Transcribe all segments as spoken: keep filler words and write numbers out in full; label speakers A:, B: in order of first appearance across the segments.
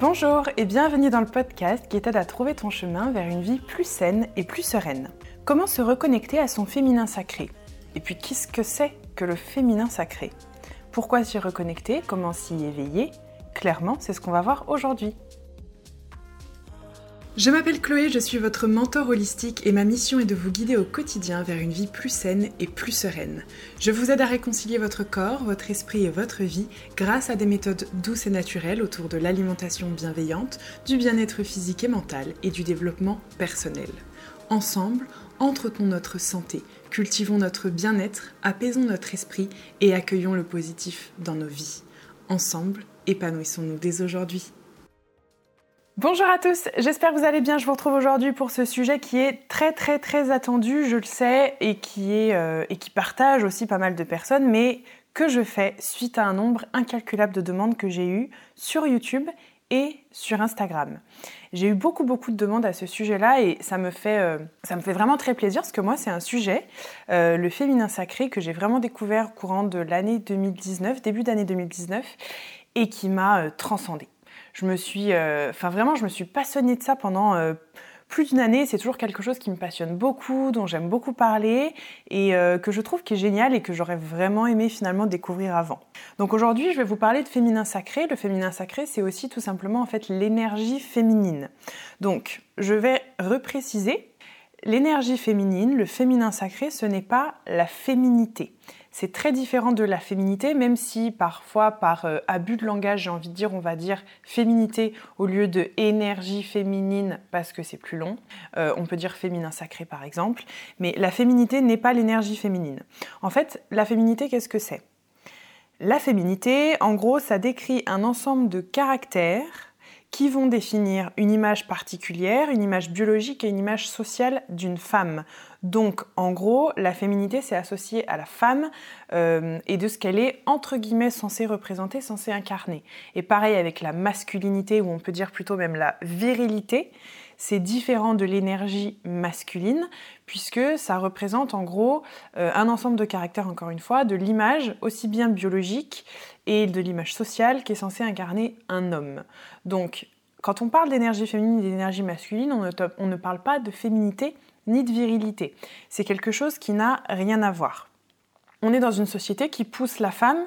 A: Bonjour et bienvenue dans le podcast qui t'aide à trouver ton chemin vers une vie plus saine et plus sereine. Comment se reconnecter à son féminin sacré? Et puis qu'est-ce que c'est que le féminin sacré? Pourquoi s'y reconnecter? Comment s'y éveiller? Clairement, c'est ce qu'on va voir aujourd'hui. Je m'appelle Chloé, je suis votre mentor holistique et ma mission est de vous guider au quotidien vers une vie plus saine et plus sereine. Je vous aide à réconcilier votre corps, votre esprit et votre vie grâce à des méthodes douces et naturelles autour de l'alimentation bienveillante, du bien-être physique et mental et du développement personnel. Ensemble, entretenons notre santé, cultivons notre bien-être, apaisons notre esprit et accueillons le positif dans nos vies. Ensemble, épanouissons-nous dès aujourd'hui. Bonjour à tous, j'espère que vous allez bien. Je vous retrouve aujourd'hui pour ce sujet qui est très très très attendu, je le sais, et qui, est, euh, et qui partage aussi pas mal de personnes, mais que je fais suite à un nombre incalculable de demandes que j'ai eues sur YouTube et sur Instagram. J'ai eu beaucoup beaucoup de demandes à ce sujet-là et ça me fait, euh, ça me fait vraiment très plaisir parce que moi c'est un sujet, euh, le féminin sacré, que j'ai vraiment découvert au courant de l'année deux mille dix-neuf, début d'année deux mille dix-neuf, et qui m'a euh, transcendée. Je me suis, euh, enfin vraiment, je me suis passionnée de ça pendant euh, plus d'une année. C'est toujours quelque chose qui me passionne beaucoup, dont j'aime beaucoup parler et euh, que je trouve qui est génial et que j'aurais vraiment aimé finalement découvrir avant. Donc aujourd'hui, je vais vous parler de féminin sacré. Le féminin sacré, c'est aussi tout simplement en fait l'énergie féminine. Donc, je vais repréciser. L'énergie féminine, le féminin sacré, ce n'est pas la féminité. C'est très différent de la féminité, même si parfois, par euh, abus de langage, j'ai envie de dire, on va dire féminité au lieu de énergie féminine parce que c'est plus long. Euh, on peut dire féminin sacré par exemple, mais la féminité n'est pas l'énergie féminine. En fait, la féminité, qu'est-ce que c'est? La féminité, en gros, ça décrit un ensemble de caractères qui vont définir une image particulière, une image biologique et une image sociale d'une femme. Donc, en gros, la féminité, c'est associé à la femme euh, et de ce qu'elle est, entre guillemets, censée représenter, censée incarner. Et pareil avec la masculinité, ou on peut dire plutôt même la virilité, c'est différent de l'énergie masculine, puisque ça représente en gros euh, un ensemble de caractères, encore une fois, de l'image aussi bien biologique et de l'image sociale qui est censée incarner un homme. Donc, quand on parle d'énergie féminine et d'énergie masculine, on ne, te, on ne parle pas de féminité ni de virilité. C'est quelque chose qui n'a rien à voir. On est dans une société qui pousse la femme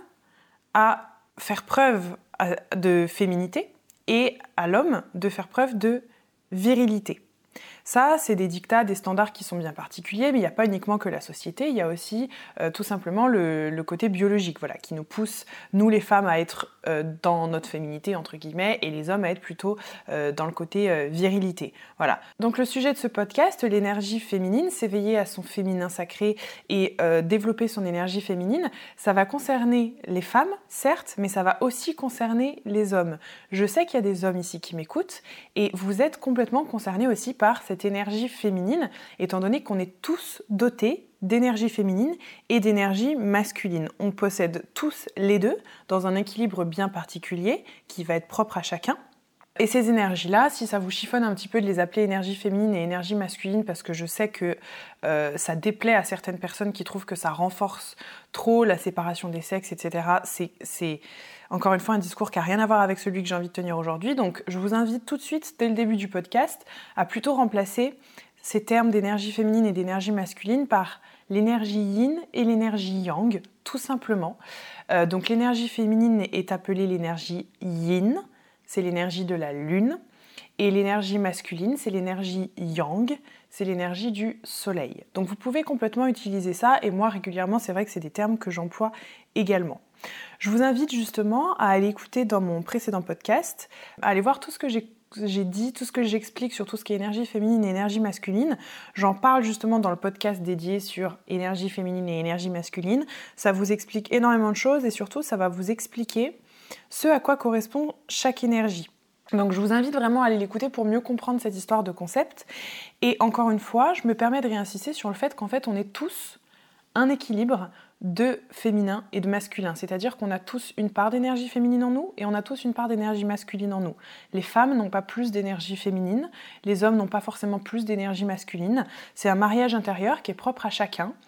A: à faire preuve de féminité et à l'homme de faire preuve de virilité. Ça, c'est des dictats, des standards qui sont bien particuliers, mais il n'y a pas uniquement que la société, il y a aussi euh, tout simplement le, le côté biologique, voilà, qui nous pousse, nous les femmes, à être euh, dans notre féminité, entre guillemets, et les hommes à être plutôt euh, dans le côté euh, virilité. Voilà. Donc le sujet de ce podcast, l'énergie féminine, s'éveiller à son féminin sacré et euh, développer son énergie féminine, ça va concerner les femmes, certes, mais ça va aussi concerner les hommes. Je sais qu'il y a des hommes ici qui m'écoutent, et vous êtes complètement concernés aussi par cette énergie féminine, étant donné qu'on est tous dotés d'énergie féminine et d'énergie masculine. On possède tous les deux dans un équilibre bien particulier qui va être propre à chacun. Et ces énergies-là, si ça vous chiffonne un petit peu de les appeler énergie féminine et énergie masculine, parce que je sais que euh, ça déplaît à certaines personnes qui trouvent que ça renforce trop la séparation des sexes, et cetera, c'est, c'est encore une fois un discours qui n'a rien à voir avec celui que j'ai envie de tenir aujourd'hui. Donc je vous invite tout de suite, dès le début du podcast, à plutôt remplacer ces termes d'énergie féminine et d'énergie masculine par l'énergie yin et l'énergie yang, tout simplement. Euh, donc l'énergie féminine est appelée l'énergie yin, c'est l'énergie de la lune, et l'énergie masculine, c'est l'énergie yang, c'est l'énergie du soleil. Donc vous pouvez complètement utiliser ça, et moi régulièrement, c'est vrai que c'est des termes que j'emploie également. Je vous invite justement à aller écouter dans mon précédent podcast, à aller voir tout ce que j'ai j'ai dit, tout ce que j'explique sur tout ce qui est énergie féminine et énergie masculine. J'en parle justement dans le podcast dédié sur énergie féminine et énergie masculine. Ça vous explique énormément de choses et surtout, ça va vous expliquer ce à quoi correspond chaque énergie. Donc je vous invite vraiment à aller l'écouter pour mieux comprendre cette histoire de concept. Et encore une fois, je me permets de réinsister sur le fait qu'en fait, on est tous un équilibre de féminin et de masculin, c'est-à-dire qu'on a tous une part d'énergie féminine en nous et on a tous une part d'énergie masculine en nous. Les femmes n'ont pas plus d'énergie féminine, les hommes n'ont pas forcément plus d'énergie masculine, c'est un mariage intérieur qui est propre à chacun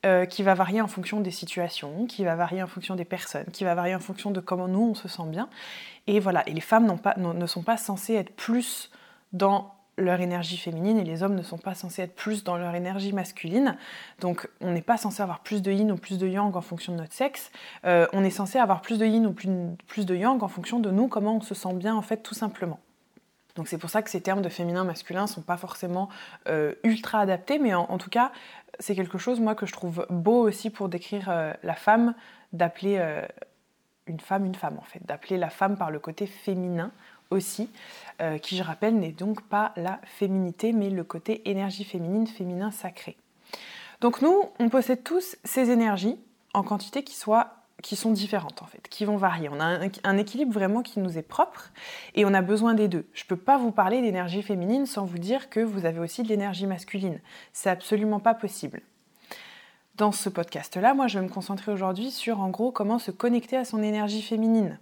A: euh, qui va varier en fonction des situations, qui va varier en fonction des personnes, qui va varier en fonction de comment nous on se sent bien. Et voilà, et les femmes n'ont pas, ne sont pas censées être plus dans leur énergie féminine et les hommes ne sont pas censés être plus dans leur énergie masculine. Donc on n'est pas censé avoir plus de yin ou plus de yang en fonction de notre sexe. Euh, on est censé avoir plus de yin ou plus, plus de yang en fonction de nous, comment on se sent bien en fait tout simplement. Donc c'est pour ça que ces termes de féminin, masculin ne sont pas forcément euh, ultra adaptés, mais en, en tout cas c'est quelque chose moi que je trouve beau aussi pour décrire euh, la femme, d'appeler euh, une femme une femme en fait, d'appeler la femme par le côté féminin aussi, euh, qui je rappelle n'est donc pas la féminité mais le côté énergie féminine, féminin sacré. Donc nous, on possède tous ces énergies en quantité qui, soient, qui sont différentes en fait, qui vont varier. On a un, un équilibre vraiment qui nous est propre et on a besoin des deux. Je ne peux pas vous parler d'énergie féminine sans vous dire que vous avez aussi de l'énergie masculine. C'est absolument pas possible. Dans ce podcast-là, moi je vais me concentrer aujourd'hui sur en gros comment se connecter à son énergie féminine.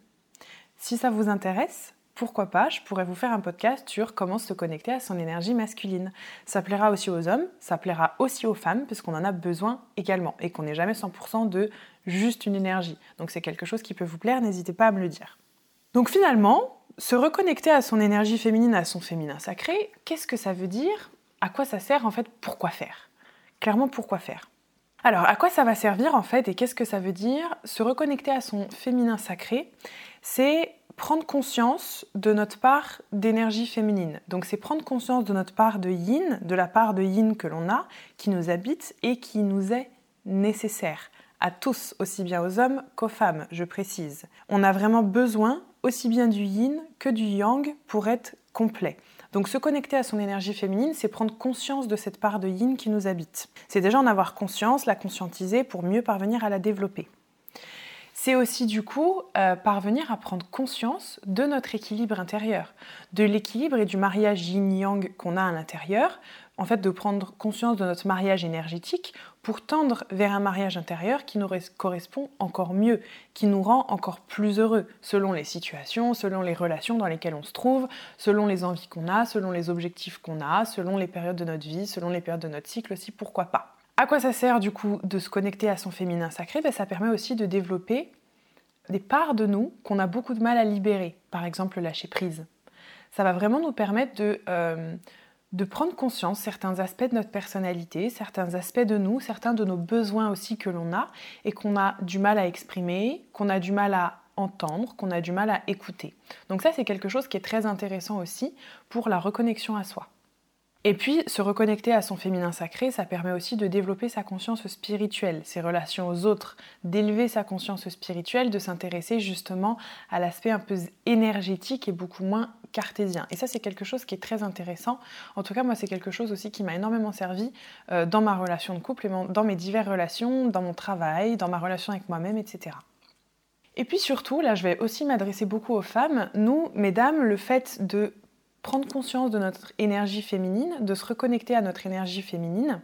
A: Si ça vous intéresse, pourquoi pas, je pourrais vous faire un podcast sur comment se connecter à son énergie masculine. Ça plaira aussi aux hommes, ça plaira aussi aux femmes, parce qu'on en a besoin également, et qu'on n'est jamais cent pour cent de juste une énergie. Donc c'est quelque chose qui peut vous plaire, n'hésitez pas à me le dire. Donc finalement, se reconnecter à son énergie féminine, à son féminin sacré, qu'est-ce que ça veut dire ? À quoi ça sert en fait ? Pourquoi faire ? Clairement, pourquoi faire ? Alors, à quoi ça va servir en fait, et qu'est-ce que ça veut dire ? Se reconnecter à son féminin sacré, c'est prendre conscience de notre part d'énergie féminine. Donc c'est prendre conscience de notre part de yin, de la part de yin que l'on a, qui nous habite et qui nous est nécessaire. À tous, aussi bien aux hommes qu'aux femmes, je précise. On a vraiment besoin aussi bien du yin que du yang pour être complet. Donc se connecter à son énergie féminine, c'est prendre conscience de cette part de yin qui nous habite. C'est déjà en avoir conscience, la conscientiser pour mieux parvenir à la développer. C'est aussi du coup euh, parvenir à prendre conscience de notre équilibre intérieur, de l'équilibre et du mariage yin-yang qu'on a à l'intérieur, en fait de prendre conscience de notre mariage énergétique pour tendre vers un mariage intérieur qui nous correspond encore mieux, qui nous rend encore plus heureux, selon les situations, selon les relations dans lesquelles on se trouve, selon les envies qu'on a, selon les objectifs qu'on a, selon les périodes de notre vie, selon les périodes de notre cycle aussi, pourquoi pas. À quoi ça sert du coup de se connecter à son féminin sacré ? Ben, ça permet aussi de développer des parts de nous qu'on a beaucoup de mal à libérer, par exemple lâcher prise. Ça va vraiment nous permettre de, euh, de prendre conscience de certains aspects de notre personnalité, certains aspects de nous, certains de nos besoins aussi que l'on a et qu'on a du mal à exprimer, qu'on a du mal à entendre, qu'on a du mal à écouter. Donc ça, c'est quelque chose qui est très intéressant aussi pour la reconnexion à soi. Et puis, se reconnecter à son féminin sacré, ça permet aussi de développer sa conscience spirituelle, ses relations aux autres, d'élever sa conscience spirituelle, de s'intéresser justement à l'aspect un peu énergétique et beaucoup moins cartésien. Et ça, c'est quelque chose qui est très intéressant. En tout cas, moi, c'est quelque chose aussi qui m'a énormément servi euh, dans ma relation de couple, et dans mes diverses relations, dans mon travail, dans ma relation avec moi-même, et cetera. Et puis surtout, là, je vais aussi m'adresser beaucoup aux femmes. Nous, mesdames, le fait de prendre conscience de notre énergie féminine, de se reconnecter à notre énergie féminine,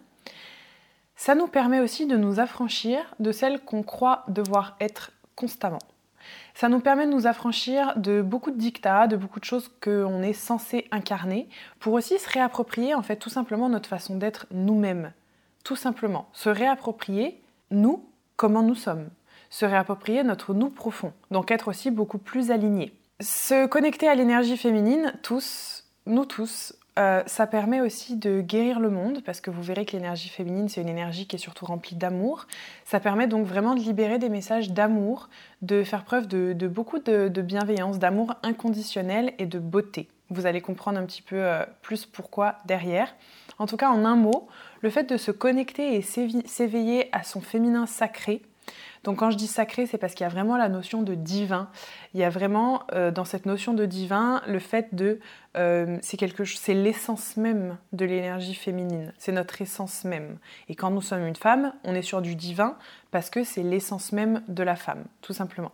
A: ça nous permet aussi de nous affranchir de celle qu'on croit devoir être constamment. Ça nous permet de nous affranchir de beaucoup de dictats, de beaucoup de choses qu'on est censé incarner, pour aussi se réapproprier en fait tout simplement notre façon d'être nous-mêmes. Tout simplement, se réapproprier nous, comment nous sommes. Se réapproprier notre nous profond, donc être aussi beaucoup plus aligné. Se connecter à l'énergie féminine, tous, nous tous, euh, ça permet aussi de guérir le monde, parce que vous verrez que l'énergie féminine, c'est une énergie qui est surtout remplie d'amour. Ça permet donc vraiment de libérer des messages d'amour, de faire preuve de, de beaucoup de, de bienveillance, d'amour inconditionnel et de beauté. Vous allez comprendre un petit peu euh, plus pourquoi derrière. En tout cas, en un mot, le fait de se connecter et s'éveiller à son féminin sacré. Donc quand je dis sacré, c'est parce qu'il y a vraiment la notion de divin. Il y a vraiment euh, dans cette notion de divin le fait de... Euh, c'est, quelque chose, c'est l'essence même de l'énergie féminine. C'est notre essence même. Et quand nous sommes une femme, on est sur du divin parce que c'est l'essence même de la femme, tout simplement.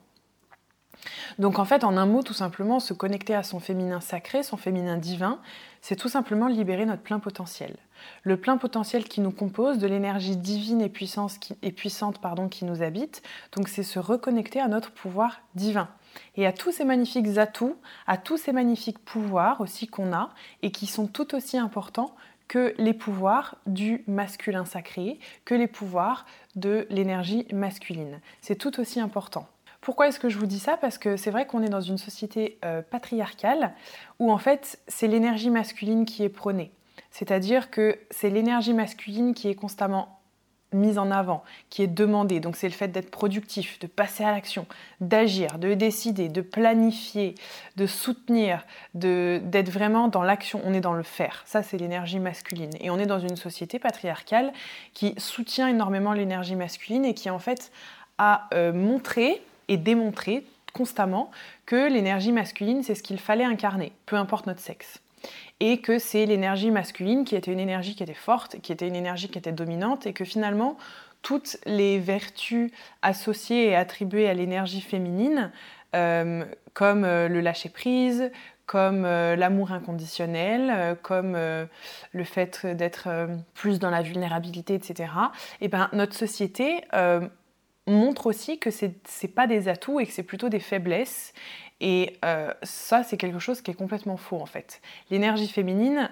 A: Donc en fait, en un mot, tout simplement, se connecter à son féminin sacré, son féminin divin, c'est tout simplement libérer notre plein potentiel. Le plein potentiel qui nous compose, de l'énergie divine et, puissance qui, et puissante pardon, qui nous habite, donc c'est se reconnecter à notre pouvoir divin. Et à tous ces magnifiques atouts, à tous ces magnifiques pouvoirs aussi qu'on a, et qui sont tout aussi importants que les pouvoirs du masculin sacré, que les pouvoirs de l'énergie masculine. C'est tout aussi important. Pourquoi est-ce que je vous dis ça ? Parce que c'est vrai qu'on est dans une société euh, patriarcale où en fait c'est l'énergie masculine qui est prônée. C'est-à-dire que c'est l'énergie masculine qui est constamment mise en avant, qui est demandée. Donc c'est le fait d'être productif, de passer à l'action, d'agir, de décider, de planifier, de soutenir, de, d'être vraiment dans l'action. On est dans le faire. Ça, c'est l'énergie masculine. Et on est dans une société patriarcale qui soutient énormément l'énergie masculine et qui en fait a euh, montré et démontré constamment que l'énergie masculine, c'est ce qu'il fallait incarner, peu importe notre sexe. Et que c'est l'énergie masculine qui était une énergie qui était forte, qui était une énergie qui était dominante, et que finalement, toutes les vertus associées et attribuées à l'énergie féminine, euh, comme euh, le lâcher-prise, comme euh, l'amour inconditionnel, euh, comme euh, le fait d'être euh, plus dans la vulnérabilité, et cetera, et ben, notre société euh, montre aussi que c'est, c'est pas des atouts et que c'est plutôt des faiblesses. Et euh, ça, c'est quelque chose qui est complètement faux, en fait. L'énergie féminine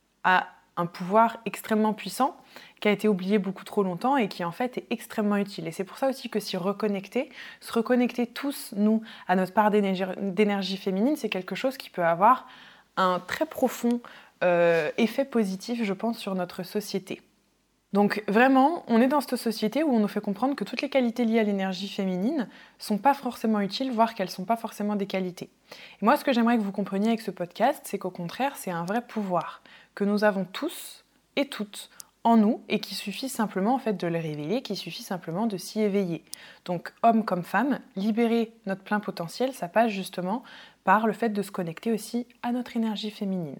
A: a un pouvoir extrêmement puissant qui a été oublié beaucoup trop longtemps et qui, en fait, est extrêmement utile. Et c'est pour ça aussi que s'y reconnecter, se reconnecter tous, nous, à notre part d'énergie, d'énergie féminine, c'est quelque chose qui peut avoir un très profond euh, effet positif, je pense, sur notre société. Donc vraiment, on est dans cette société où on nous fait comprendre que toutes les qualités liées à l'énergie féminine sont pas forcément utiles, voire qu'elles sont pas forcément des qualités. Et moi, ce que j'aimerais que vous compreniez avec ce podcast, c'est qu'au contraire, c'est un vrai pouvoir que nous avons tous et toutes en nous et qu'il suffit simplement en fait de le révéler, qu'il suffit simplement de s'y éveiller. Donc, homme comme femme, libérer notre plein potentiel, ça passe justement par le fait de se connecter aussi à notre énergie féminine.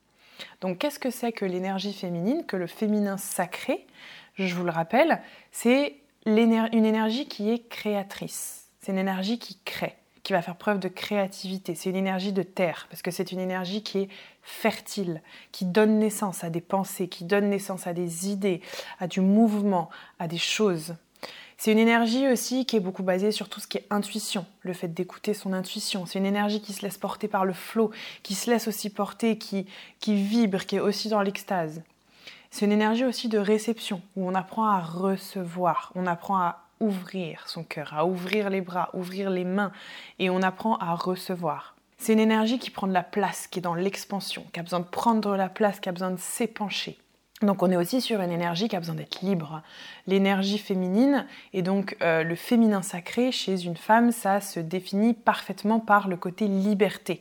A: Donc, qu'est-ce que c'est que l'énergie féminine, que le féminin sacré ? Je vous le rappelle, c'est l'éner- une énergie qui est créatrice. C'est une énergie qui crée, qui va faire preuve de créativité. C'est une énergie de terre, parce que c'est une énergie qui est fertile, qui donne naissance à des pensées, qui donne naissance à des idées, à du mouvement, à des choses. C'est une énergie aussi qui est beaucoup basée sur tout ce qui est intuition, le fait d'écouter son intuition. C'est une énergie qui se laisse porter par le flot, qui se laisse aussi porter, qui, qui vibre, qui est aussi dans l'extase. C'est une énergie aussi de réception, où on apprend à recevoir, on apprend à ouvrir son cœur, à ouvrir les bras, ouvrir les mains, et on apprend à recevoir. C'est une énergie qui prend de la place, qui est dans l'expansion, qui a besoin de prendre la place, qui a besoin de s'épancher. Donc on est aussi sur une énergie qui a besoin d'être libre. L'énergie féminine et donc euh, le féminin sacré chez une femme, ça se définit parfaitement par le côté liberté.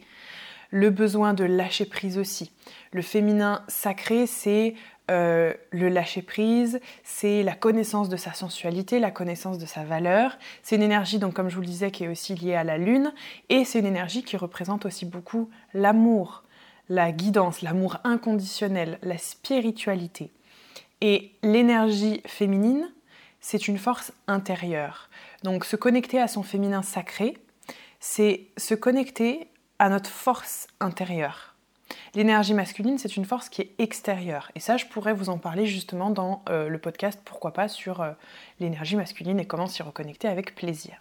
A: Le besoin de lâcher prise aussi. Le féminin sacré, c'est euh, le lâcher prise, c'est la connaissance de sa sensualité, la connaissance de sa valeur. C'est une énergie, donc comme je vous le disais, qui est aussi liée à la lune, et c'est une énergie qui représente aussi beaucoup l'amour, la guidance, l'amour inconditionnel, la spiritualité. Et l'énergie féminine, c'est une force intérieure. Donc se connecter à son féminin sacré, c'est se connecter à notre force intérieure. L'énergie masculine, c'est une force qui est extérieure. Et ça, je pourrais vous en parler justement dans euh, le podcast, pourquoi pas, sur euh, l'énergie masculine et comment s'y reconnecter avec plaisir.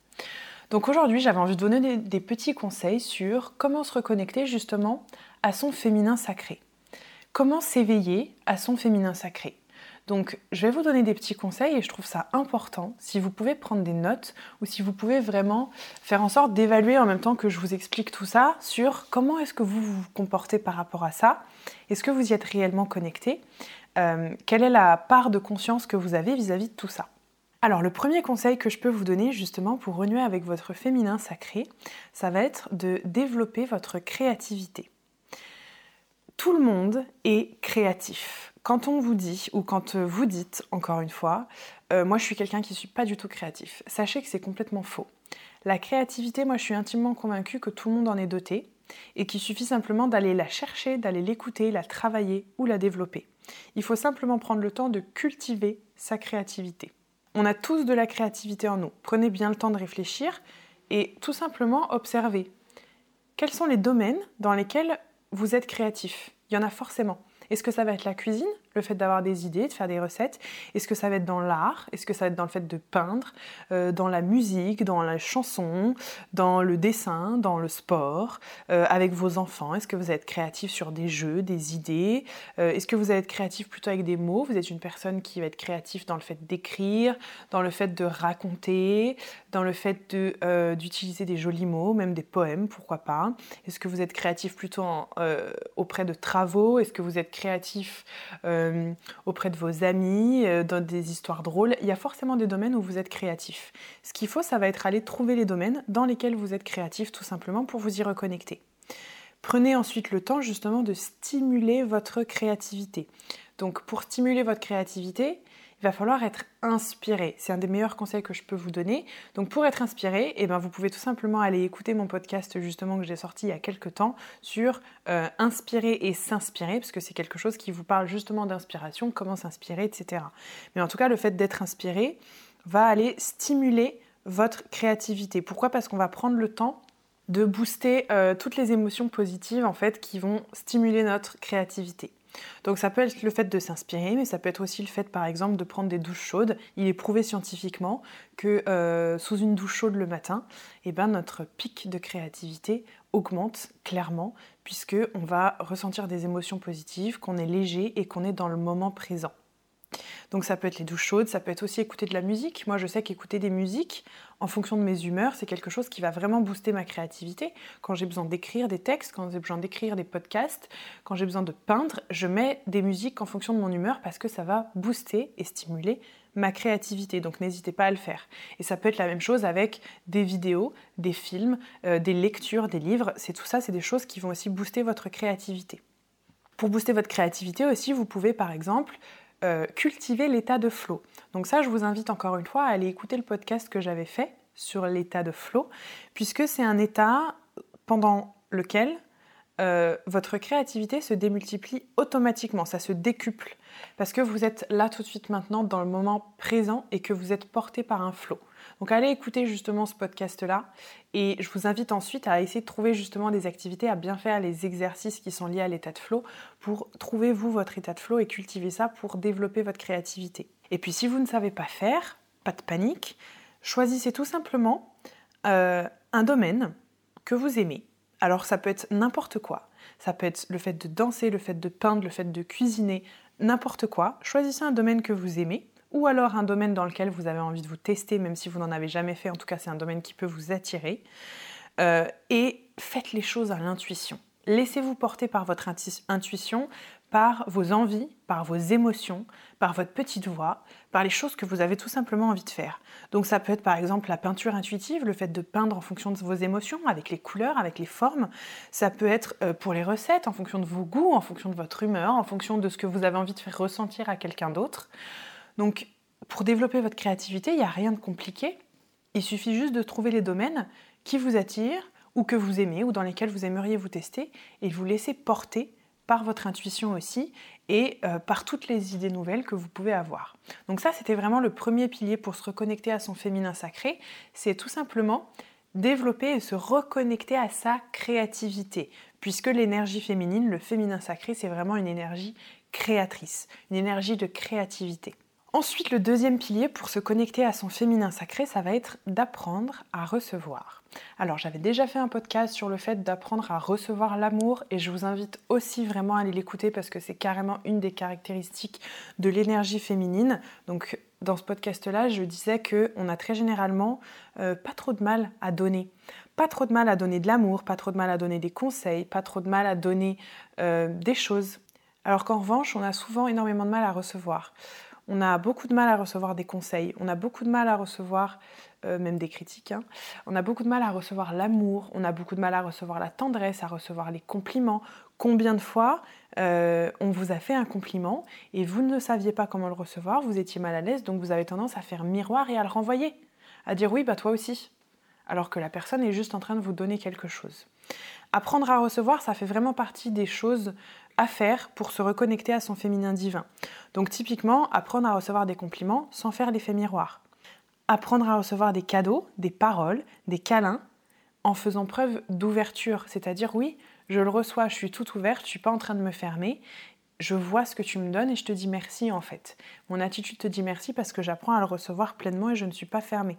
A: Donc aujourd'hui, j'avais envie de donner des, des petits conseils sur comment se reconnecter justement à son féminin sacré. Comment s'éveiller à son féminin sacré. Donc je vais vous donner des petits conseils et je trouve ça important si vous pouvez prendre des notes ou si vous pouvez vraiment faire en sorte d'évaluer en même temps que je vous explique tout ça sur comment est-ce que vous vous comportez par rapport à ça. Est-ce que vous y êtes réellement connecté ? euh, Quelle est la part de conscience que vous avez vis-à-vis de tout ça ? Alors le premier conseil que je peux vous donner justement pour renouer avec votre féminin sacré, ça va être de développer votre créativité. Tout le monde est créatif. Quand on vous dit, ou quand vous dites, encore une fois, euh, moi je suis quelqu'un qui ne suis pas du tout créatif, sachez que c'est complètement faux. La créativité, moi je suis intimement convaincue que tout le monde en est doté et qu'il suffit simplement d'aller la chercher, d'aller l'écouter, la travailler ou la développer. Il faut simplement prendre le temps de cultiver sa créativité. On a tous de la créativité en nous. Prenez bien le temps de réfléchir et tout simplement observer. Quels sont les domaines dans lesquels vous êtes créatif ? Il y en a forcément. Est-ce que ça va être la cuisine, le fait d'avoir des idées, de faire des recettes? Est-ce que ça va être dans l'art? Est-ce que ça va être dans le fait de peindre, euh, dans la musique, dans la chanson, dans le dessin, dans le sport, euh, avec vos enfants? Est-ce que vous êtes créatif sur des jeux, des idées? euh, Est-ce que vous allez être créatif plutôt avec des mots? Vous êtes une personne qui va être créative dans le fait d'écrire, dans le fait de raconter, dans le fait de, euh, d'utiliser des jolis mots, même des poèmes, pourquoi pas? Est-ce que vous êtes créatif plutôt en, euh, auprès de travaux? Est-ce que vous êtes créatif euh, auprès de vos amis, euh, dans des histoires drôles? Il y a forcément des domaines où vous êtes créatif. Ce qu'il faut, ça va être aller trouver les domaines dans lesquels vous êtes créatif, tout simplement pour vous y reconnecter. Prenez ensuite le temps justement de stimuler votre créativité. Donc pour stimuler votre créativité, il va falloir être inspiré. C'est un des meilleurs conseils que je peux vous donner. Donc pour être inspiré, eh ben, vous pouvez tout simplement aller écouter mon podcast justement que j'ai sorti il y a quelques temps sur euh, inspirer et s'inspirer, parce que c'est quelque chose qui vous parle justement d'inspiration, comment s'inspirer, et cetera. Mais en tout cas, le fait d'être inspiré va aller stimuler votre créativité. Pourquoi ? Parce qu'on va prendre le temps de booster euh, toutes les émotions positives en fait qui vont stimuler notre créativité. Donc ça peut être le fait de s'inspirer, mais ça peut être aussi le fait par exemple de prendre des douches chaudes. Il est prouvé scientifiquement que euh, sous une douche chaude le matin, eh ben, notre pic de créativité augmente clairement puisqu'on va ressentir des émotions positives, qu'on est léger et qu'on est dans le moment présent. Donc ça peut être les douches chaudes, ça peut être aussi écouter de la musique. Moi je sais qu'écouter des musiques en fonction de mes humeurs, c'est quelque chose qui va vraiment booster ma créativité. Quand j'ai besoin d'écrire des textes, quand j'ai besoin d'écrire des podcasts, quand j'ai besoin de peindre, je mets des musiques en fonction de mon humeur parce que ça va booster et stimuler ma créativité. Donc n'hésitez pas à le faire. Et ça peut être la même chose avec des vidéos, des films, euh, des lectures, des livres. C'est tout ça, c'est des choses qui vont aussi booster votre créativité. Pour booster votre créativité aussi, vous pouvez par exemple Euh, cultiver l'état de flow. Donc ça, je vous invite encore une fois à aller écouter le podcast que j'avais fait sur l'état de flow, puisque c'est un état pendant lequel euh, votre créativité se démultiplie automatiquement, ça se décuple, parce que vous êtes là tout de suite maintenant dans le moment présent et que vous êtes porté par un flow. Donc allez écouter justement ce podcast-là et je vous invite ensuite à essayer de trouver justement des activités, à bien faire les exercices qui sont liés à l'état de flow pour trouver vous votre état de flow et cultiver ça pour développer votre créativité. Et puis si vous ne savez pas faire, pas de panique, choisissez tout simplement euh, un domaine que vous aimez. Alors ça peut être n'importe quoi, ça peut être le fait de danser, le fait de peindre, le fait de cuisiner, n'importe quoi. Choisissez un domaine que vous aimez, ou alors un domaine dans lequel vous avez envie de vous tester, même si vous n'en avez jamais fait, en tout cas c'est un domaine qui peut vous attirer, euh, et faites les choses à l'intuition. Laissez-vous porter par votre intu- intuition, par vos envies, par vos émotions, par votre petite voix, par les choses que vous avez tout simplement envie de faire. Donc ça peut être par exemple la peinture intuitive, le fait de peindre en fonction de vos émotions, avec les couleurs, avec les formes. Ça peut être euh, pour les recettes, en fonction de vos goûts, en fonction de votre humeur, en fonction de ce que vous avez envie de faire ressentir à quelqu'un d'autre. Donc, pour développer votre créativité, il n'y a rien de compliqué. Il suffit juste de trouver les domaines qui vous attirent ou que vous aimez ou dans lesquels vous aimeriez vous tester et de vous laisser porter par votre intuition aussi et euh, par toutes les idées nouvelles que vous pouvez avoir. Donc ça, c'était vraiment le premier pilier pour se reconnecter à son féminin sacré. C'est tout simplement développer et se reconnecter à sa créativité, puisque l'énergie féminine, le féminin sacré, c'est vraiment une énergie créatrice, une énergie de créativité. Ensuite, le deuxième pilier pour se connecter à son féminin sacré, ça va être d'apprendre à recevoir. Alors, j'avais déjà fait un podcast sur le fait d'apprendre à recevoir l'amour et je vous invite aussi vraiment à aller l'écouter parce que c'est carrément une des caractéristiques de l'énergie féminine. Donc, dans ce podcast-là, je disais qu'on a très généralement euh, pas trop de mal à donner. Pas trop de mal à donner de l'amour, pas trop de mal à donner des conseils, pas trop de mal à donner euh, des choses. Alors qu'en revanche, on a souvent énormément de mal à recevoir. On a beaucoup de mal à recevoir des conseils, on a beaucoup de mal à recevoir, euh, même des critiques, hein. On a beaucoup de mal à recevoir l'amour, on a beaucoup de mal à recevoir la tendresse, à recevoir les compliments. Combien de fois euh, on vous a fait un compliment et vous ne saviez pas comment le recevoir, vous étiez mal à l'aise, donc vous avez tendance à faire miroir et à le renvoyer, à dire oui, bah toi aussi, alors que la personne est juste en train de vous donner quelque chose. Apprendre à recevoir, ça fait vraiment partie des choses à faire pour se reconnecter à son féminin divin. Donc typiquement, apprendre à recevoir des compliments sans faire l'effet miroir. Apprendre à recevoir des cadeaux, des paroles, des câlins, en faisant preuve d'ouverture. C'est-à-dire, oui, je le reçois, je suis toute ouverte, je ne suis pas en train de me fermer, je vois ce que tu me donnes et je te dis merci en fait. Mon attitude te dit merci parce que j'apprends à le recevoir pleinement et je ne suis pas fermée.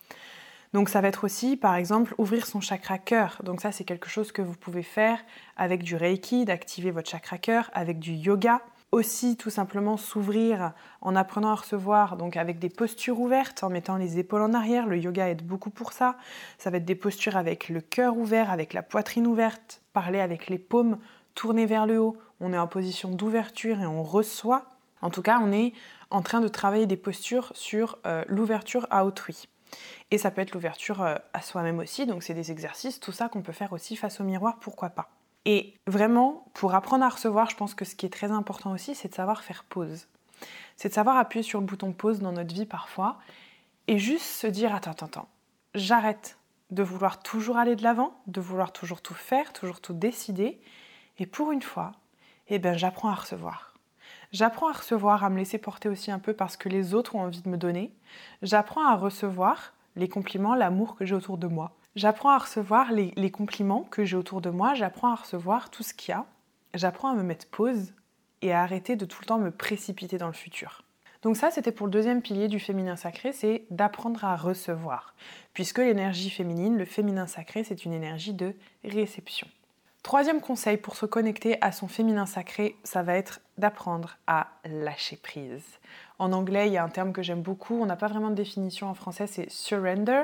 A: Donc ça va être aussi, par exemple, ouvrir son chakra cœur. Donc ça, c'est quelque chose que vous pouvez faire avec du Reiki, d'activer votre chakra cœur, avec du yoga. Aussi, tout simplement, s'ouvrir en apprenant à recevoir, donc avec des postures ouvertes, en mettant les épaules en arrière. Le yoga aide beaucoup pour ça. Ça va être des postures avec le cœur ouvert, avec la poitrine ouverte, parler avec les paumes tournées vers le haut. On est en position d'ouverture et on reçoit. En tout cas, on est en train de travailler des postures sur euh, l'ouverture à autrui. Et ça peut être l'ouverture à soi-même aussi, donc c'est des exercices, tout ça qu'on peut faire aussi face au miroir, pourquoi pas. Et vraiment, pour apprendre à recevoir, je pense que ce qui est très important aussi, c'est de savoir faire pause. C'est de savoir appuyer sur le bouton pause dans notre vie parfois, et juste se dire, attends, attends, attends, j'arrête de vouloir toujours aller de l'avant, de vouloir toujours tout faire, toujours tout décider, et pour une fois, eh ben, j'apprends à recevoir. J'apprends à recevoir, à me laisser porter aussi un peu parce que les autres ont envie de me donner. J'apprends à recevoir les compliments, l'amour que j'ai autour de moi. J'apprends à recevoir les, les compliments que j'ai autour de moi. J'apprends à recevoir tout ce qu'il y a. J'apprends à me mettre pause et à arrêter de tout le temps me précipiter dans le futur. Donc ça, c'était pour le deuxième pilier du féminin sacré, c'est d'apprendre à recevoir. Puisque l'énergie féminine, le féminin sacré, c'est une énergie de réception. Troisième conseil pour se connecter à son féminin sacré, ça va être d'apprendre à lâcher prise. En anglais, il y a un terme que j'aime beaucoup, on n'a pas vraiment de définition en français, c'est surrender.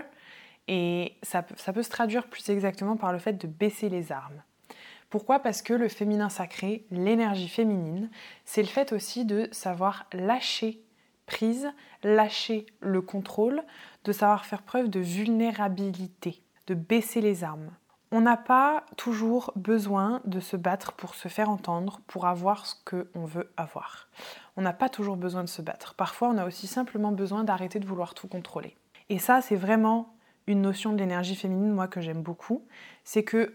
A: Et ça, ça peut se traduire plus exactement par le fait de baisser les armes. Pourquoi ? Parce que le féminin sacré, l'énergie féminine, c'est le fait aussi de savoir lâcher prise, lâcher le contrôle, de savoir faire preuve de vulnérabilité, de baisser les armes. On n'a pas toujours besoin de se battre pour se faire entendre, pour avoir ce qu'on veut avoir. On n'a pas toujours besoin de se battre. Parfois, on a aussi simplement besoin d'arrêter de vouloir tout contrôler. Et ça, c'est vraiment une notion de l'énergie féminine, moi, que j'aime beaucoup. C'est que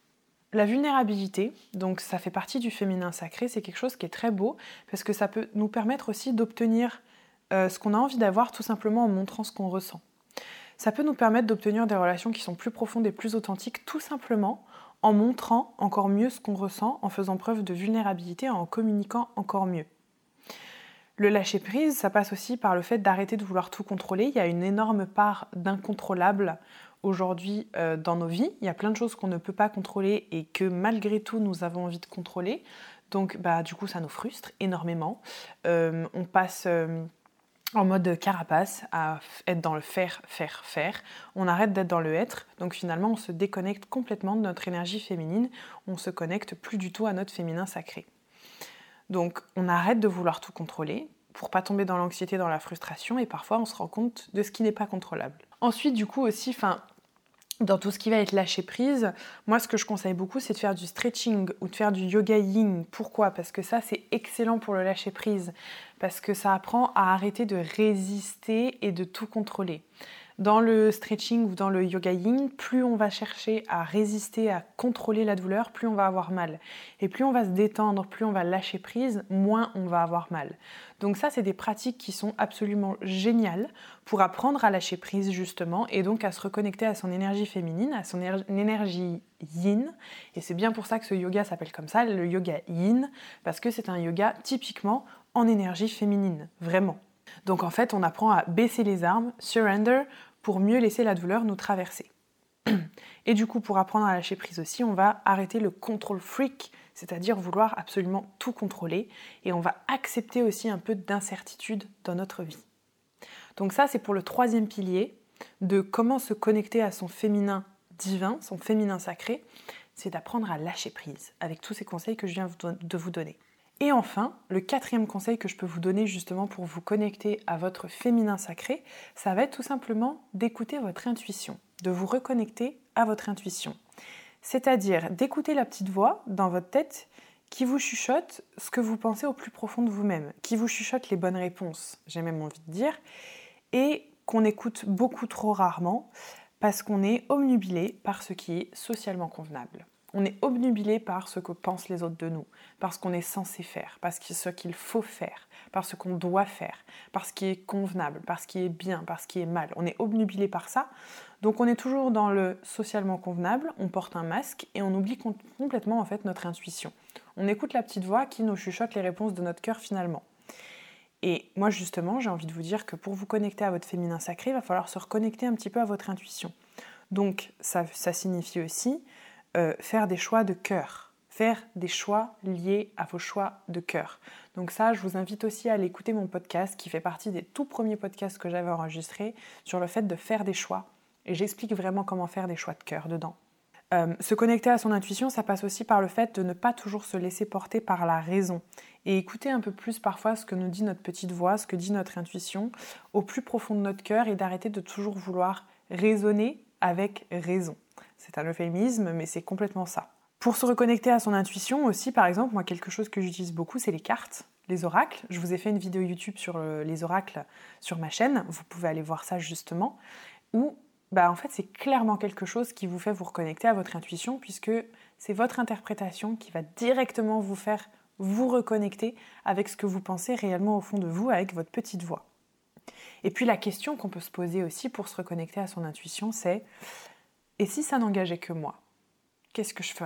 A: la vulnérabilité, donc ça fait partie du féminin sacré, c'est quelque chose qui est très beau, parce que ça peut nous permettre aussi d'obtenir euh, ce qu'on a envie d'avoir, tout simplement en montrant ce qu'on ressent. Ça peut nous permettre d'obtenir des relations qui sont plus profondes et plus authentiques, tout simplement en montrant encore mieux ce qu'on ressent, en faisant preuve de vulnérabilité, en communiquant encore mieux. Le lâcher-prise, ça passe aussi par le fait d'arrêter de vouloir tout contrôler. Il y a une énorme part d'incontrôlable aujourd'hui euh, dans nos vies. Il y a plein de choses qu'on ne peut pas contrôler et que malgré tout, nous avons envie de contrôler. Donc, bah, du coup, ça nous frustre énormément. Euh, on passe... Euh, en mode carapace, à être dans le faire, faire, faire. On arrête d'être dans le être, donc finalement on se déconnecte complètement de notre énergie féminine, on se connecte plus du tout à notre féminin sacré. Donc on arrête de vouloir tout contrôler pour pas tomber dans l'anxiété, dans la frustration, et parfois on se rend compte de ce qui n'est pas contrôlable. Ensuite du coup aussi, enfin, dans tout ce qui va être lâcher prise, moi ce que je conseille beaucoup c'est de faire du stretching ou de faire du yoga yin. Pourquoi ? Parce que ça c'est excellent pour le lâcher prise, parce que ça apprend à arrêter de résister et de tout contrôler. Dans le stretching ou dans le yoga yin, plus on va chercher à résister, à contrôler la douleur, plus on va avoir mal. Et plus on va se détendre, plus on va lâcher prise, moins on va avoir mal. Donc ça, c'est des pratiques qui sont absolument géniales pour apprendre à lâcher prise justement et donc à se reconnecter à son énergie féminine, à son er- énergie yin. Et c'est bien pour ça que ce yoga s'appelle comme ça, le yoga yin, parce que c'est un yoga typiquement en énergie féminine, vraiment. Donc en fait, on apprend à baisser les armes, surrender, pour mieux laisser la douleur nous traverser. Et du coup, pour apprendre à lâcher prise aussi, on va arrêter le control freak, c'est-à-dire vouloir absolument tout contrôler, et on va accepter aussi un peu d'incertitude dans notre vie. Donc ça, c'est pour le troisième pilier de comment se connecter à son féminin divin, son féminin sacré, c'est d'apprendre à lâcher prise, avec tous ces conseils que je viens de vous donner. Et enfin, le quatrième conseil que je peux vous donner justement pour vous connecter à votre féminin sacré, ça va être tout simplement d'écouter votre intuition, de vous reconnecter à votre intuition. C'est-à-dire d'écouter la petite voix dans votre tête qui vous chuchote ce que vous pensez au plus profond de vous-même, qui vous chuchote les bonnes réponses, j'ai même envie de dire, et qu'on écoute beaucoup trop rarement parce qu'on est obnubilé par ce qui est socialement convenable. On est obnubilé par ce que pensent les autres de nous, par ce qu'on est censé faire, par ce qu'il faut faire, par ce qu'on doit faire, par ce qui est convenable, par ce qui est bien, par ce qui est mal. On est obnubilé par ça, donc on est toujours dans le socialement convenable, on porte un masque et on oublie complètement en fait notre intuition. On écoute la petite voix qui nous chuchote les réponses de notre cœur finalement. Et moi justement, j'ai envie de vous dire que pour vous connecter à votre féminin sacré, il va falloir se reconnecter un petit peu à votre intuition. Donc ça, ça signifie aussi euh, faire des choix de cœur, faire des choix liés à vos choix de cœur. Donc ça, je vous invite aussi à aller écouter mon podcast qui fait partie des tout premiers podcasts que j'avais enregistrés sur le fait de faire des choix. Et j'explique vraiment comment faire des choix de cœur dedans. Euh, se connecter à son intuition, ça passe aussi par le fait de ne pas toujours se laisser porter par la raison et écouter un peu plus parfois ce que nous dit notre petite voix, ce que dit notre intuition au plus profond de notre cœur et d'arrêter de toujours vouloir raisonner avec raison. C'est un euphémisme, mais c'est complètement ça. Pour se reconnecter à son intuition aussi, par exemple, moi quelque chose que j'utilise beaucoup, c'est les cartes, les oracles. Je vous ai fait une vidéo YouTube sur les oracles sur ma chaîne, vous pouvez aller voir ça justement, où bah en fait, c'est clairement quelque chose qui vous fait vous reconnecter à votre intuition puisque c'est votre interprétation qui va directement vous faire vous reconnecter avec ce que vous pensez réellement au fond de vous, avec votre petite voix. Et puis la question qu'on peut se poser aussi pour se reconnecter à son intuition, c'est « Et si ça n'engageait que moi, qu'est-ce que je ferais ?»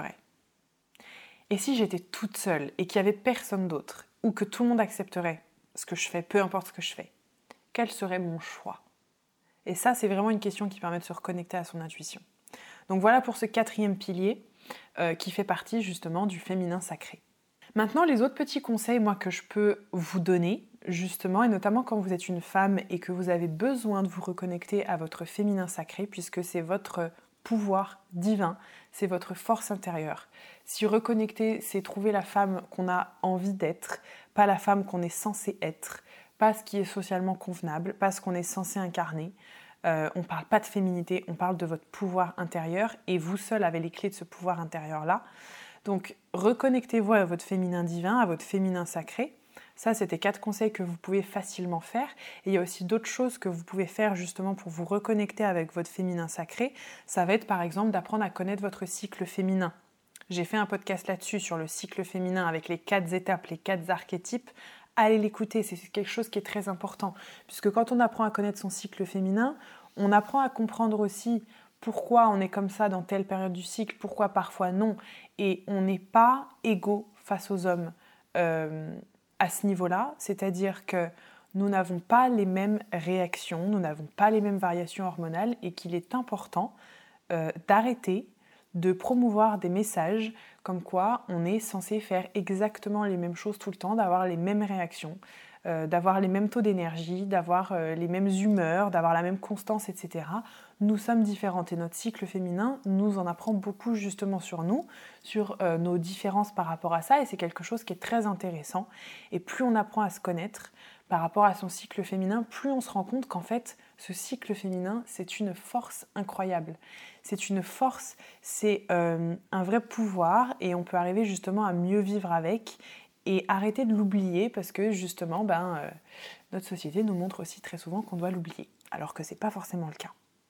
A: Et si j'étais toute seule et qu'il n'y avait personne d'autre, ou que tout le monde accepterait ce que je fais, peu importe ce que je fais, quel serait mon choix ? Et ça, c'est vraiment une question qui permet de se reconnecter à son intuition. Donc voilà pour ce quatrième pilier euh, qui fait partie justement du féminin sacré. Maintenant, les autres petits conseils, moi, que je peux vous donner, justement, et notamment quand vous êtes une femme et que vous avez besoin de vous reconnecter à votre féminin sacré, puisque c'est votre pouvoir divin, c'est votre force intérieure. Si reconnecter, c'est trouver la femme qu'on a envie d'être, pas la femme qu'on est censé être, pas ce qui est socialement convenable, pas ce qu'on est censé incarner. Euh, on ne parle pas de féminité, on parle de votre pouvoir intérieur et vous seul avez les clés de ce pouvoir intérieur-là. Donc reconnectez-vous à votre féminin divin, à votre féminin sacré. Ça, c'était quatre conseils que vous pouvez facilement faire. Et il y a aussi d'autres choses que vous pouvez faire justement pour vous reconnecter avec votre féminin sacré. Ça va être par exemple d'apprendre à connaître votre cycle féminin. J'ai fait un podcast là-dessus sur le cycle féminin avec les quatre étapes, les quatre archétypes. Allez l'écouter, c'est quelque chose qui est très important. Puisque quand on apprend à connaître son cycle féminin, on apprend à comprendre aussi pourquoi on est comme ça dans telle période du cycle, pourquoi parfois non. Et on n'est pas égaux face aux hommes euh, à ce niveau-là. C'est-à-dire que nous n'avons pas les mêmes réactions, nous n'avons pas les mêmes variations hormonales et qu'il est important euh, d'arrêter de promouvoir des messages comme quoi on est censé faire exactement les mêmes choses tout le temps, d'avoir les mêmes réactions, euh, d'avoir les mêmes taux d'énergie, d'avoir euh, les mêmes humeurs, d'avoir la même constance, et cetera. Nous sommes différentes et notre cycle féminin nous en apprend beaucoup justement sur nous, sur euh, nos différences par rapport à ça et c'est quelque chose qui est très intéressant. Et plus on apprend à se connaître par rapport à son cycle féminin, plus on se rend compte qu'en fait, ce cycle féminin, c'est une force incroyable. C'est une force, c'est euh, un vrai pouvoir et on peut arriver justement à mieux vivre avec et arrêter de l'oublier parce que justement, ben, euh, notre société nous montre aussi très souvent qu'on doit l'oublier, alors que c'est pas forcément le cas.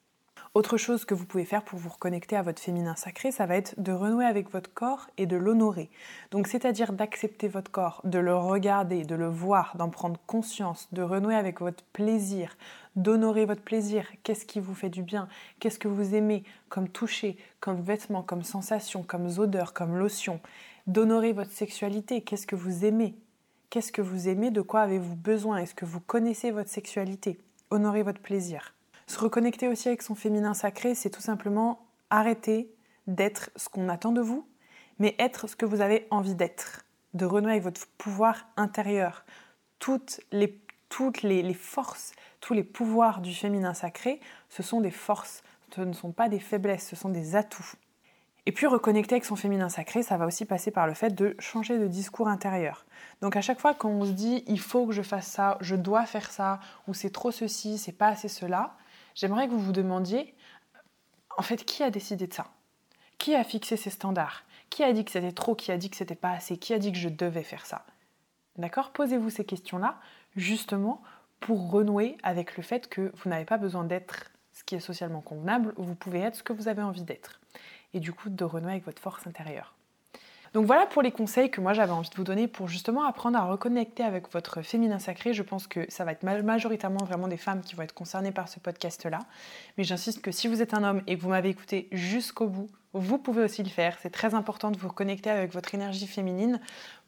A: Autre chose que vous pouvez faire pour vous reconnecter à votre féminin sacré, ça va être de renouer avec votre corps et de l'honorer. Donc c'est-à-dire d'accepter votre corps, de le regarder, de le voir, d'en prendre conscience, de renouer avec votre plaisir, d'honorer votre plaisir. Qu'est-ce qui vous fait du bien? Qu'est-ce que vous aimez comme toucher, comme vêtements, comme sensations, comme odeurs, comme lotion? D'honorer votre sexualité. Qu'est-ce que vous aimez? Qu'est-ce que vous aimez? De quoi avez-vous besoin? Est-ce que vous connaissez votre sexualité? Honorez votre plaisir. Se reconnecter aussi avec son féminin sacré, c'est tout simplement arrêter d'être ce qu'on attend de vous, mais être ce que vous avez envie d'être. De renouer avec votre pouvoir intérieur. Toutes les, toutes les, les forces, tous les pouvoirs du féminin sacré, ce sont des forces, ce ne sont pas des faiblesses, ce sont des atouts. Et puis reconnecter avec son féminin sacré, ça va aussi passer par le fait de changer de discours intérieur. Donc à chaque fois qu'on se dit « il faut que je fasse ça »,« je dois faire ça » ou « c'est trop ceci, c'est pas assez cela », j'aimerais que vous vous demandiez, en fait, qui a décidé de ça? Qui a fixé ces standards? Qui a dit que c'était trop? Qui a dit que c'était pas assez? Qui a dit que je devais faire ça? D'accord? Posez-vous ces questions-là, justement, pour renouer avec le fait que vous n'avez pas besoin d'être ce qui est socialement convenable, vous pouvez être ce que vous avez envie d'être. et du coup de renouer avec votre force intérieure. Donc voilà pour les conseils que moi j'avais envie de vous donner pour justement apprendre à reconnecter avec votre féminin sacré. Je pense que ça va être majoritairement vraiment des femmes qui vont être concernées par ce podcast-là. Mais j'insiste que si vous êtes un homme et que vous m'avez écouté jusqu'au bout, vous pouvez aussi le faire. C'est très important de vous reconnecter avec votre énergie féminine. Pourquoi ?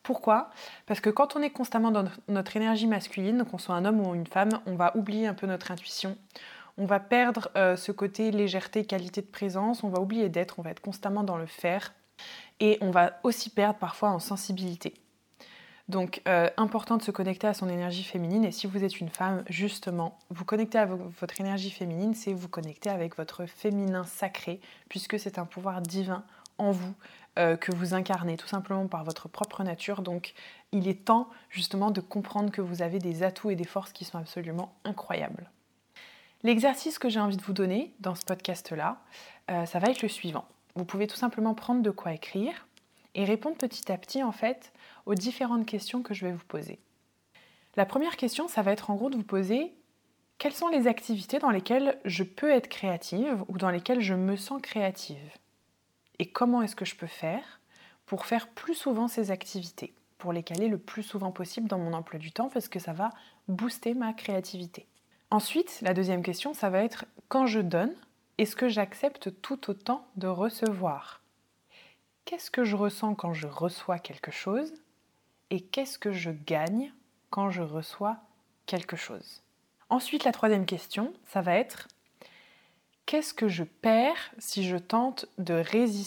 A: Parce que quand on est constamment dans notre énergie masculine, qu'on soit un homme ou une femme, on va oublier un peu notre intuition. On va perdre euh, ce côté légèreté, qualité de présence. On va oublier d'être, on va être constamment dans le faire. Et on va aussi perdre parfois en sensibilité. Donc, euh, important de se connecter à son énergie féminine. Et si vous êtes une femme, justement, vous connecter à votre énergie féminine, c'est vous connecter avec votre féminin sacré, puisque c'est un pouvoir divin en vous euh, que vous incarnez tout simplement par votre propre nature. Donc, il est temps justement de comprendre que vous avez des atouts et des forces qui sont absolument incroyables. L'exercice que j'ai envie de vous donner dans ce podcast-là, euh, ça va être le suivant. Vous pouvez tout simplement prendre de quoi écrire et répondre petit à petit en fait aux différentes questions que je vais vous poser. La première question, ça va être en gros de vous poser quelles sont les activités dans lesquelles je peux être créative ou dans lesquelles je me sens créative et comment est-ce que je peux faire pour faire plus souvent ces activités, pour les caler le plus souvent possible dans mon emploi du temps parce que ça va booster ma créativité. Ensuite, la deuxième question, ça va être quand je donne, est-ce que j'accepte tout autant de recevoir ? Qu'est-ce que je ressens quand je reçois quelque chose ? Et qu'est-ce que je gagne quand je reçois quelque chose ? Ensuite, la troisième question, ça va être qu'est-ce que je perds si je tente de résister ?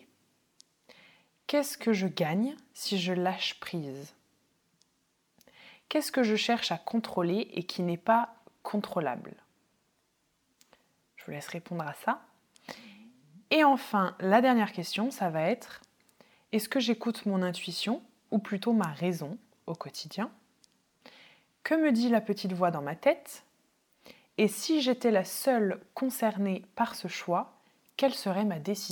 A: Qu'est-ce que je gagne si je lâche prise ? Qu'est-ce que je cherche à contrôler et qui n'est pas contrôlable ? Je vous laisse répondre à ça. Et enfin, la dernière question, ça va être est-ce que j'écoute mon intuition ou plutôt ma raison au quotidien ? Que me dit la petite voix dans ma tête ? Et si j'étais la seule concernée par ce choix, quelle serait ma décision ?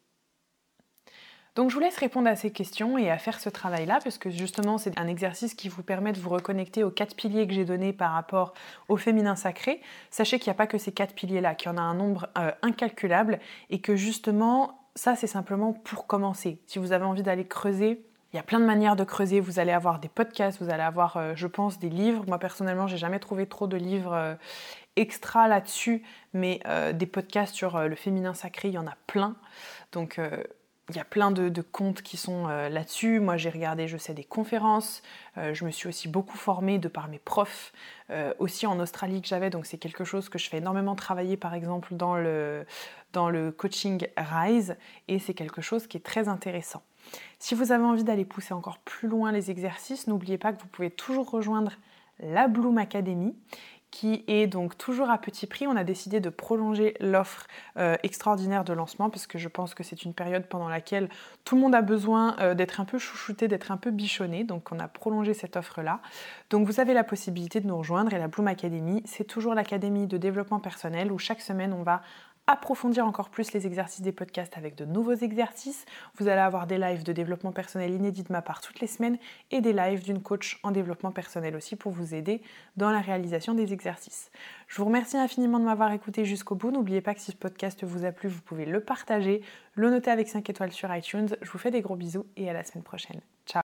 A: Donc je vous laisse répondre à ces questions et à faire ce travail-là parce que justement c'est un exercice qui vous permet de vous reconnecter aux quatre piliers que j'ai donnés par rapport au féminin sacré. Sachez qu'il n'y a pas que ces quatre piliers-là, qu'il y en a un nombre euh, incalculable et que justement ça c'est simplement pour commencer. Si vous avez envie d'aller creuser, il y a plein de manières de creuser. Vous allez avoir des podcasts, vous allez avoir euh, je pense des livres. Moi personnellement j'ai jamais trouvé trop de livres euh, extra là-dessus, mais euh, des podcasts sur euh, le féminin sacré, il y en a plein. Donc euh, il y a plein de, de comptes qui sont euh, là-dessus. Moi, j'ai regardé, je sais, des conférences. Euh, je me suis aussi beaucoup formée de par mes profs, euh, aussi en Australie que j'avais. Donc, c'est quelque chose que je fais énormément travailler, par exemple, dans le, dans le coaching Rise. Et c'est quelque chose qui est très intéressant. Si vous avez envie d'aller pousser encore plus loin les exercices, n'oubliez pas que vous pouvez toujours rejoindre la Bloom Academy, qui est donc toujours à petit prix. On a décidé de prolonger l'offre euh, extraordinaire de lancement parce que je pense que c'est une période pendant laquelle tout le monde a besoin euh, d'être un peu chouchouté, d'être un peu bichonné. Donc on a prolongé cette offre-là. Donc vous avez la possibilité de nous rejoindre et la Bloom Academy, c'est toujours l'académie de développement personnel où chaque semaine on va approfondir encore plus les exercices des podcasts avec de nouveaux exercices. Vous allez avoir des lives de développement personnel inédits de ma part toutes les semaines et des lives d'une coach en développement personnel aussi pour vous aider dans la réalisation des exercices. Je vous remercie infiniment de m'avoir écouté jusqu'au bout. N'oubliez pas que si ce podcast vous a plu, vous pouvez le partager, le noter avec cinq étoiles sur iTunes. Je vous fais des gros bisous et à la semaine prochaine. Ciao.